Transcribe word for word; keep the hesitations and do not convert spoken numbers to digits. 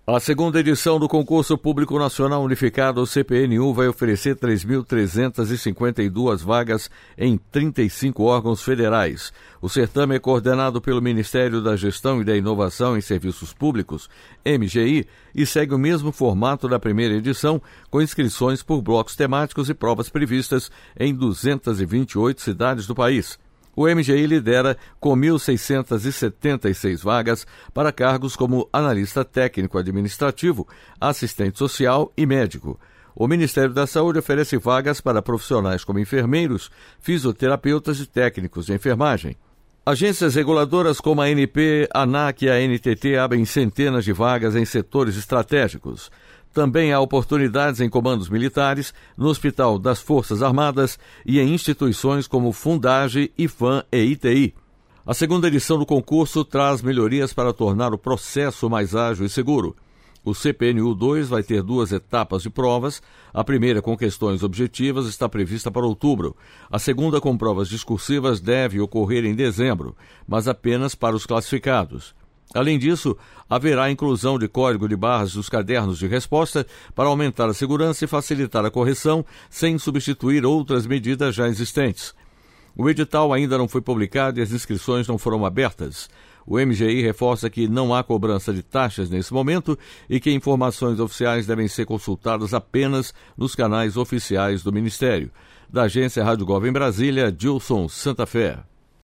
A segunda edição do Concurso Público Nacional Unificado, o C P N U, vai oferecer três mil trezentas e cinquenta e duas vagas em trinta e cinco órgãos federais. O certame é coordenado pelo Ministério da Gestão e da Inovação em Serviços Públicos, M G I, e segue o mesmo formato da primeira edição, com inscrições por blocos temáticos e provas previstas em duzentas e vinte e oito cidades do país. O M G I lidera com mil seiscentas e setenta e seis vagas para cargos como analista técnico-administrativo, assistente social e médico. O Ministério da Saúde oferece vagas para profissionais como enfermeiros, fisioterapeutas e técnicos de enfermagem. Agências reguladoras como a A N P, a ANAC e a N T T abrem centenas de vagas em setores estratégicos. Também há oportunidades em comandos militares, no Hospital das Forças Armadas e em instituições como Fundage, IFAM e I T I. A segunda edição do concurso traz melhorias para tornar o processo mais ágil e seguro. O C P N U dois vai ter duas etapas de provas. A primeira, com questões objetivas, está prevista para outubro. A segunda, com provas discursivas, deve ocorrer em dezembro, mas apenas para os classificados. Além disso, haverá inclusão de código de barras dos cadernos de resposta para aumentar a segurança e facilitar a correção, sem substituir outras medidas já existentes. O edital ainda não foi publicado e as inscrições não foram abertas. O M G I reforça que não há cobrança de taxas nesse momento e que informações oficiais devem ser consultadas apenas nos canais oficiais do Ministério. Da agência Rádio Gov em Brasília, Dilson Santa Fé.